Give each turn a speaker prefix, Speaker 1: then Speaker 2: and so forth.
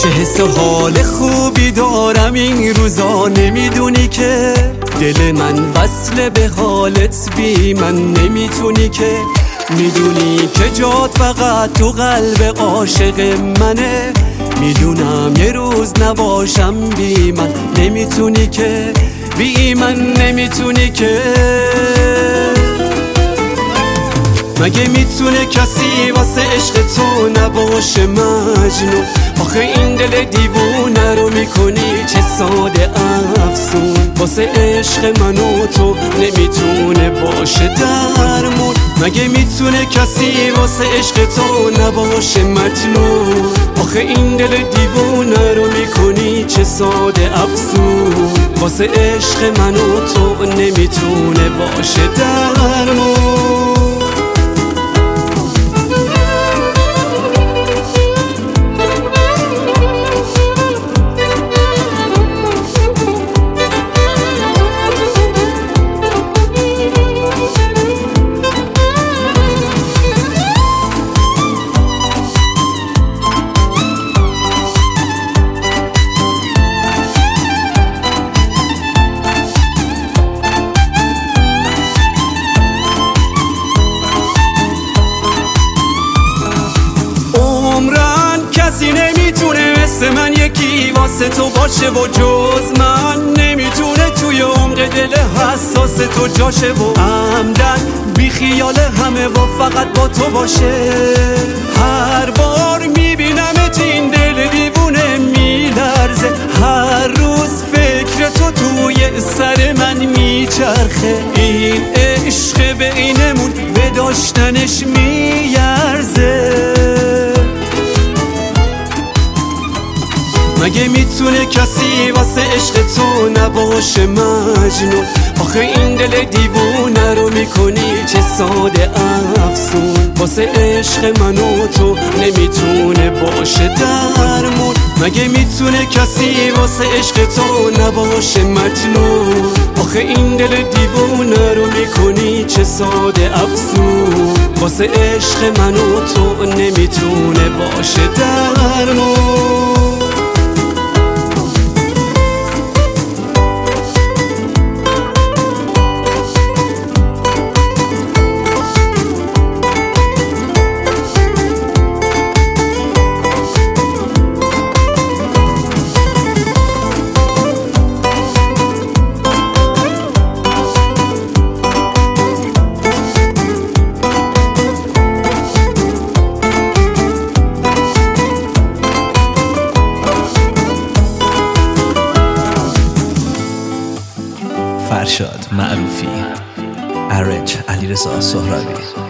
Speaker 1: چه حس و حال خوبی دارم این روزا، نمیدونی که دل من وصل به حالت بی من نمیتونی که، میدونی که جات فقط تو قلب عاشق منه، میدونم یه روز نباشم بی من نمیتونی که، بی من نمیتونی که. مگه میتونه کسی واسه عشق تو نباشه مجنون؟ آخه این دل دیوونه رو میکنی چه ساده افسون، واسه عشق من و تو نمیتونه باشه درمون. مگه میتونه کسی واسه عشق تو نباشه مجنون؟ آخه این دل دیوونه رو میکنی چه ساده افسون، واسه عشق من و تو نمیتونه باشه درمون. کسی نمیتونه مثل من یکی واسه تو باشه و جز من نمیتونه توی عمق دل حساس تو جاشه و عمدن بی خیال همه و فقط با تو باشه. هر بار میبینمت این دل دیوونه میلرزه، هر روز فکر تو توی سر من میچرخه، این عشق بینمون به داشتنش میارزه. مگه میتونه کسی واسه عشق تو نباشه مجنون؟ آخه این دل دیوونه رو میکنی چه ساده افسون، واسه عشق من و تو نمیتونه باشه درمون. مگه میتونه کسی واسه عشق تو نباشه مجنون؟ آخه این دل دیوونه رو میکنی چه ساده افسون، واسه عشق من و تو نمیتونه باشه درمون.
Speaker 2: فرشاد معروفی، ارنج علیرضا سهرابی.